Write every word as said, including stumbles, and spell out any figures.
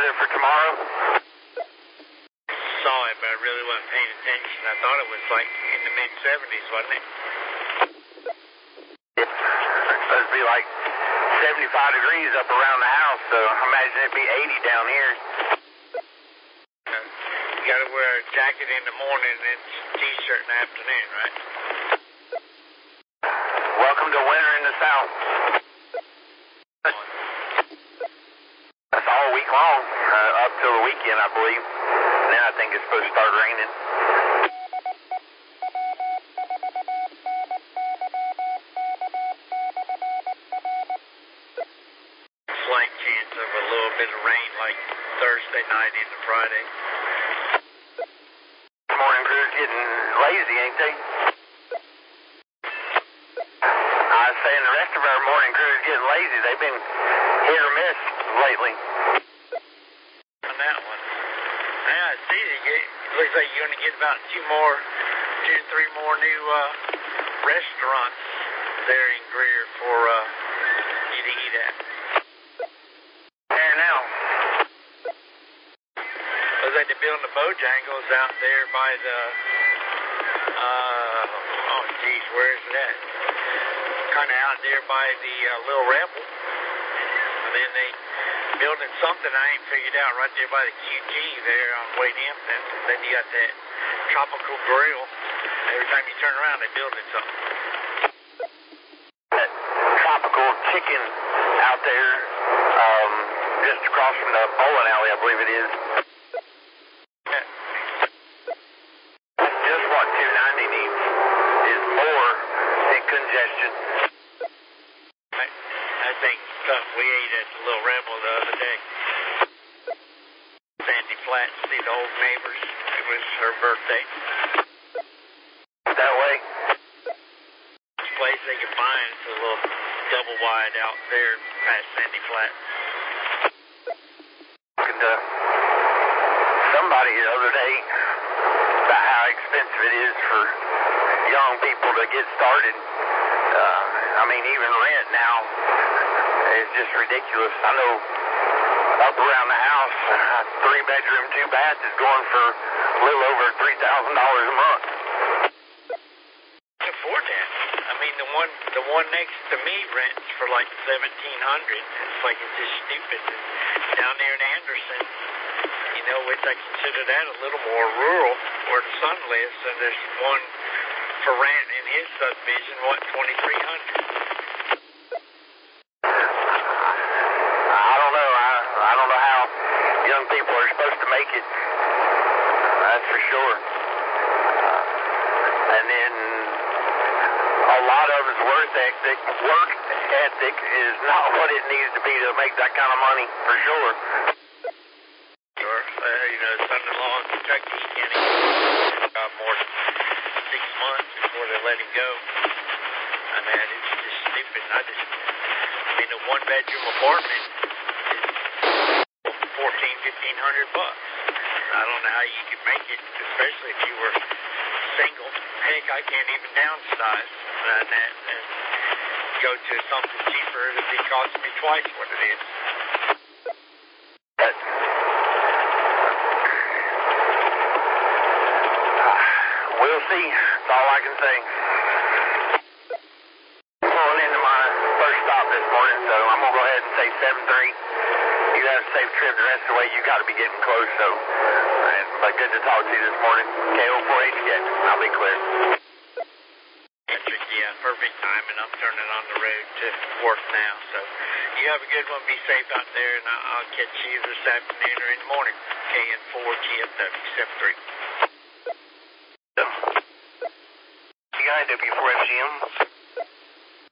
weather for tomorrow? Saw it, but I really wasn't paying attention. I thought it was like in the mid seventies, wasn't it? It's supposed to be like seventy-five degrees up around the house, so I imagine it'd be eighty down here. Uh, you gotta wear a jacket in the morning and then t-shirt in the afternoon, right? Welcome to winter in the south. That's all week long, uh, up till the weekend, I believe. And then I think it's supposed to start raining. Slight chance of a little bit of rain like Thursday night into Friday. Morning crew's getting lazy, ain't they? I was saying the rest of our morning crew's getting lazy. They've been hit or miss lately. On that one. Yeah, I see you get, it looks like you're going to get about two more, two or three more new uh, restaurants there in Greer for uh, you to eat at. There now. Looks like they're building the Bojangles out there by the, uh, oh geez, where is that? Kind of out there by the uh, Little Rebel. And then they building something I ain't figured out right there by the Q T there on Wade Hampton. Then you got that Tropical Grill. Every time you turn around, they're building something. That Tropical Chicken out there, um, just across from the bowling alley, I believe it is. That's just what two ninety needs, is more than congestion. I, I think something we ate at the Little Rebel the other day. Sandy Flat, see the old neighbors. It was her birthday. That way. This place they can find, it's a little double wide out there past Sandy Flat. Talking to somebody the other day about how expensive it is for young people to get started. Uh, I mean, even rent now is just ridiculous. I know up around the house, a three bedroom, two bath is going for a little over three thousand dollars a month. Can afford that. I mean, the one the one next to me rents for like seventeen hundred. It's like it's just stupid. And down there in Anderson, you know, which I consider that a little more rural, where the son lives, and there's one for rent in his subdivision, what, twenty-three hundred. I don't know. I, I don't know how young people are supposed to make it. That's for sure. Uh, and then a lot of his work ethic, work ethic is not what it needs to be to make that kind of money, for sure. Sure. Uh, you know, his son-in-law in Kentucky, he can't even uh, more than six months before they let him go. I mean, it's just stupid. I just, I mean, a one-bedroom apartment is fourteen, fifteen hundred bucks. I don't know how you could make it, especially if you were single. Heck, I can't even downsize and, and, and go to something cheaper that'd be costing me twice what it is. But, uh, we'll see. That's all I can say. Pulling into my first stop this morning, so I'm going to go ahead and say seven three. You have a safe trip the rest of the way. You got to be getting close, so. And, but good to talk to you this morning. K O four H K. I'll be clear. Patrick, yeah, perfect time, and I'm turning on the road to work now. So you have a good one. Be safe out there, and I'll, I'll catch you this afternoon or in the morning. K N four G F W seven three. C I W four F G M.